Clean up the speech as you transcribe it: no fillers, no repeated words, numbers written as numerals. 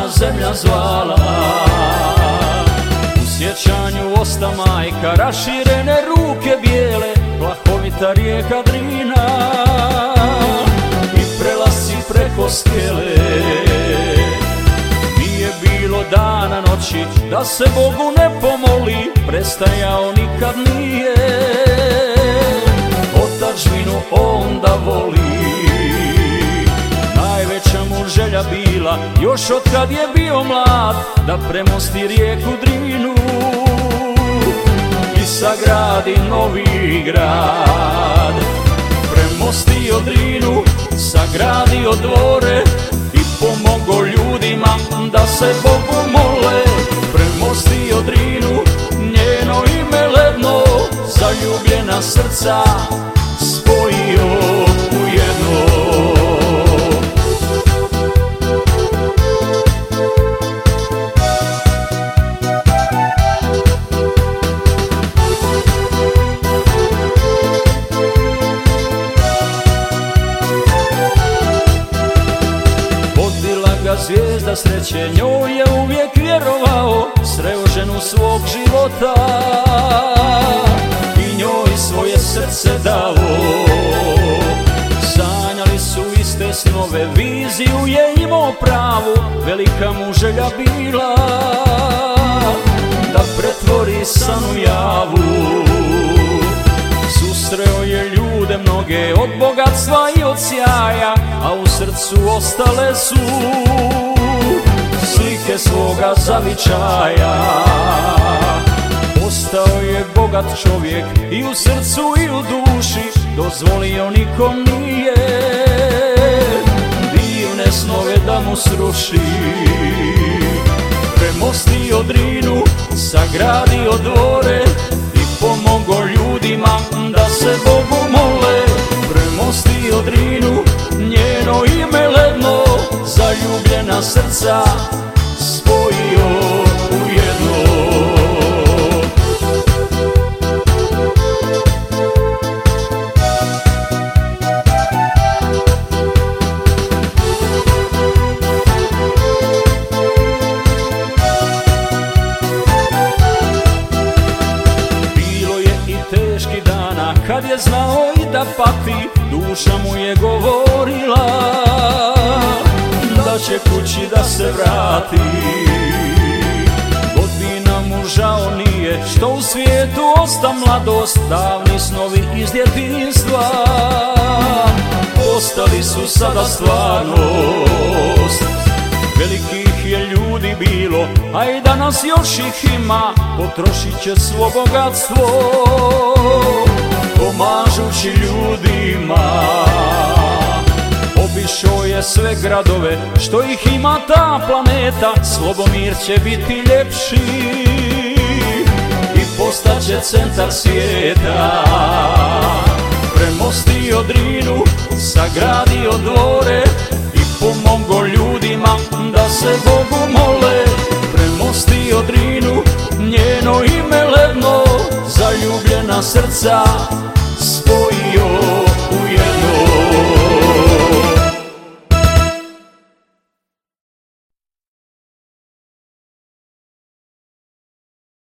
zemlja zvala. U sjećanju osta majka, raširene ruke bijele, plahovita rijeka Drina i prelasci preko skele. Nije bilo dana noći da se Bogu ne pomoli, prestajao nikad nije, otadžbinu on da voli. Najveća mu želja bila, još od kad je bio mlad, da premosti rijeku Drinu i sagradi novi grad. Premostio Drinu, sagradio dvore i pomogao ljudima da se Bogu mole. Premostio Drinu, njeno ime ledno, zaljubljena srca spojio u jedno. Zvijezda sreće, njoj je uvijek vjerovao, sreo ženu svog života i njoj svoje srce dao. Sanjali su iste snove, viziju je imao pravu, velika mu želja bila da pretvori san u javu. Susreo je ljude mnoge, od bogatstva i od sjaja, a u srcu ostale su slike svoga zavičaja. Postao je bogat čovjek i u srcu i u duši, dozvolio nikom nije divne snove da mu sruši. Premostio Drinu, sagradio dvore i pomogao ljudima da se Bogu mole. Premostio Drinu, njeno ime ledno, zaljubljena srca spojio u jedno. Kad je znao i da pati, duša mu je govorila da će kući da se vrati. Godina mu žao nije, što u svijetu osta mladost, davni snovi iz djetinjstva postali su sada stvarnost. Velikih je ljudi bilo, a i danas još ih ima, potrošit će svo bogatstvo pomažući ljudima. Obišao je sve gradove, što ih ima ta planeta, Slobomir će biti ljepši i postaće centar svijeta. Premostio Drinu, sagradio dvore i pomogao ljudima da se Bogu mole. Premostio Drinu, njeno ime ledno, zaljubljena srca spojio